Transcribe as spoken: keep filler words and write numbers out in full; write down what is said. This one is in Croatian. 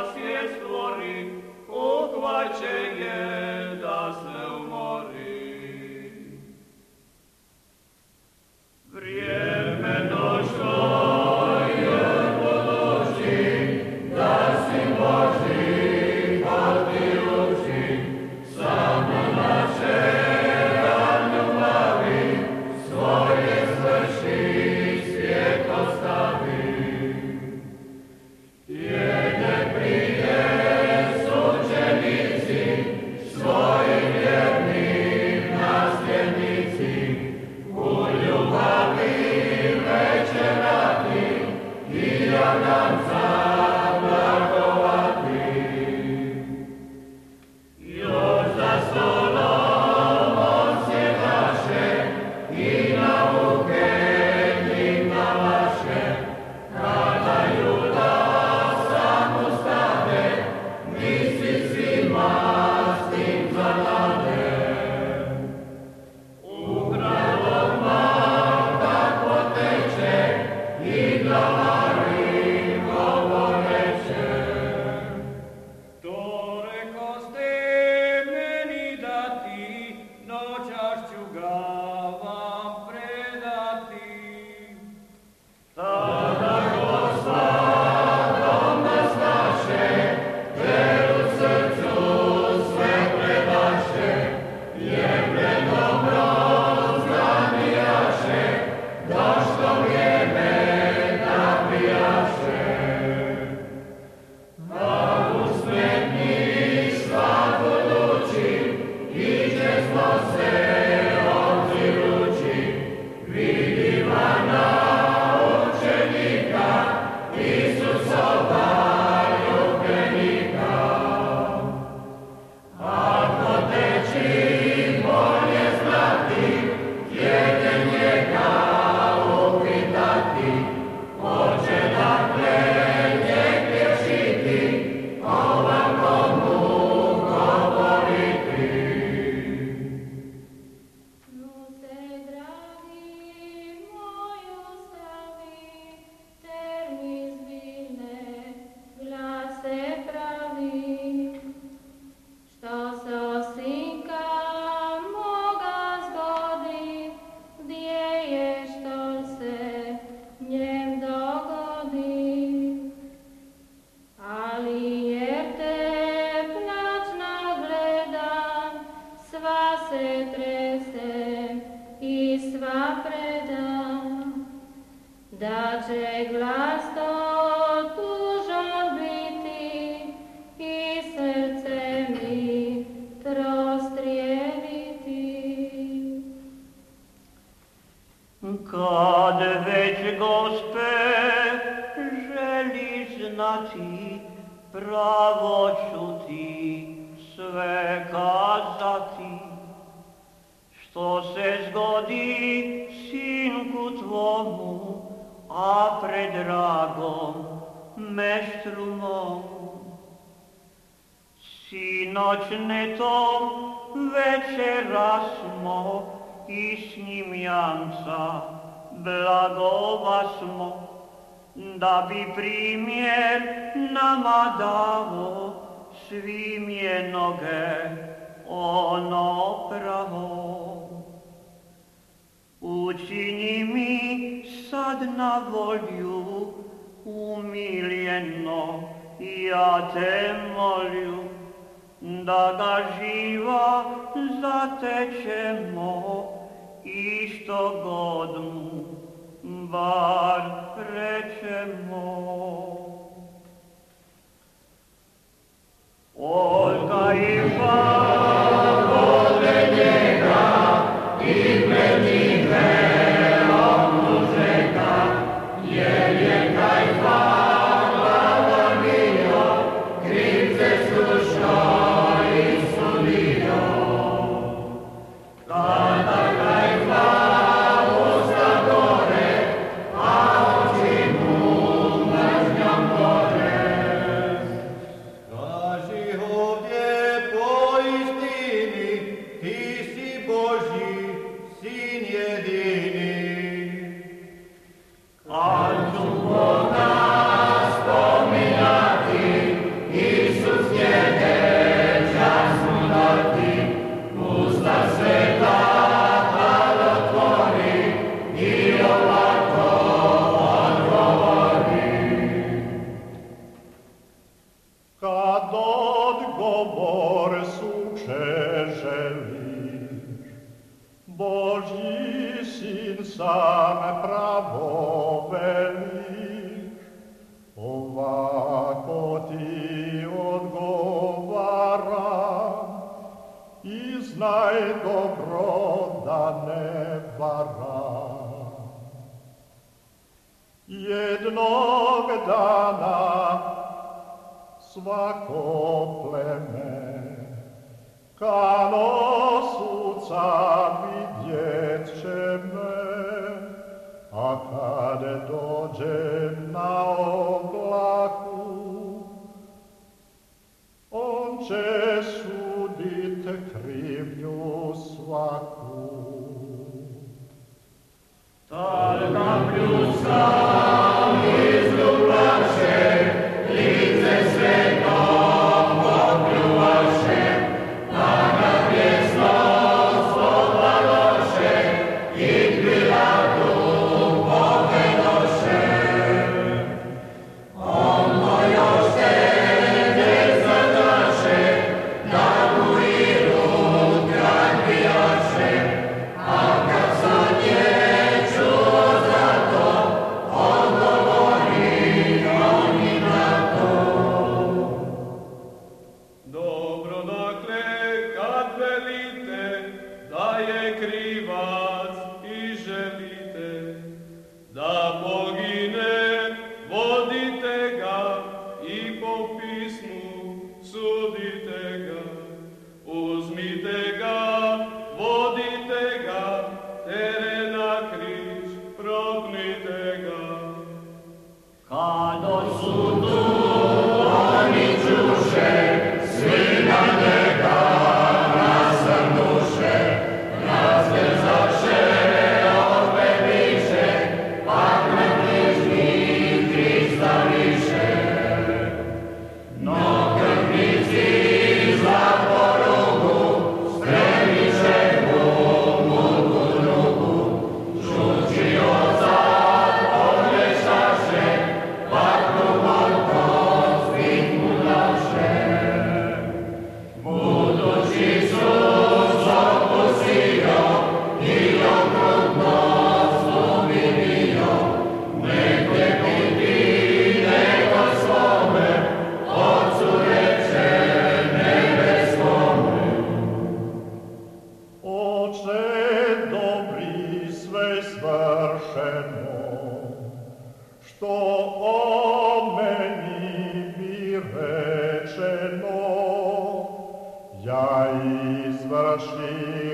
svijet stvori, uhvaćen je da se umori. Vrijeme došlo je budući, da si Boži poti uči, samo naše dan ljubavi, svoje svrši, svijet ostavi. Jede prije sučenici, svojim vjernim nasljednici, u ljubavi večerati i jaganca blagovati. Još za stolom sjedaše i nauke njima vaše, kada Juda sam ustade, misli svima s tim zanade. Upravo Marta poteče i glavari govoreće. To rekoste meni dati, noćas ću ga vam predati. Tada Gospodom nas naše, te u srcu sve predaše, jer pred dobro zganijaše, došlo vrijeme da prijaše. A usmetni sva budući, iđe smo se obzirući, vidi vana učenika, Isusova ljubljenika. Ako teči bolje znati, jede njega upitati, hoće dakle njeg vječiti, ovako mu govoriti. Ljude dragi moj ostavi, termin zbiljne glase pravi, što se osinka moga zgodi, gdje je što se njem dogodi. Ali jer te plačna gledam, sva se tresem i sva predam, da će glas to tužan biti i srce mi prostrijebiti. Kad već Gospe želiš znati, pravo ću ti sve kazati. Što se zgodi sinku tvomu, a pred dragom meštru momu. Sinoć netom večera smo, i s njim janca blagova smo, da bi primjer nama davo, svim je noge ono pravo. Učini mi sad na volju, umiljeno ja te molju, da ga živa zatečemo i što god mu bar rečemo. Olga i vode njega i pred njime oblužeka, jer je taj hvala bio, krivce slušao i sudio. Tada taj hvala usta gore, a oči mu mržnjom Kad odgovor suče želiš, Božji sin sam pravo veliš, ovako ti odgovaram i znaj dobro da ne varam. Jednog dana svako pleme ka nosuca vidjet će me, a kad dođem na oblaku, on će sudit krivnju svaku. Targa pljuska izljubaše, lice svetom popljuvaše, pa ga pjesno slobodoše i Pilatu povedoše. Ono još tebe zadaše, da mu i ruka bijaše, a kad sam je čuo za to, odgovorio mi na to. Dobro, dakle, kad velite da je krivac i želite da pogine, vodite ga i po pismu sudite ga. Uzmite ga, vodite ga, tere na križ, propnite ga. Kad od sudu oni čuše, svi na njega nasrnuše, razvezaše, opet više, pak na križni Hrista više. No krvnici za porugu spremiše mu muku drugu, žuči odzad odvešaše, pak rumonko svit mu daše. Budući Isus opustio i okrutno slubinio, negdje biti nego svome, Otcu reče nebeskome. Oče dobri, sve svršeno, što o meni bi rečeno, ja izvršim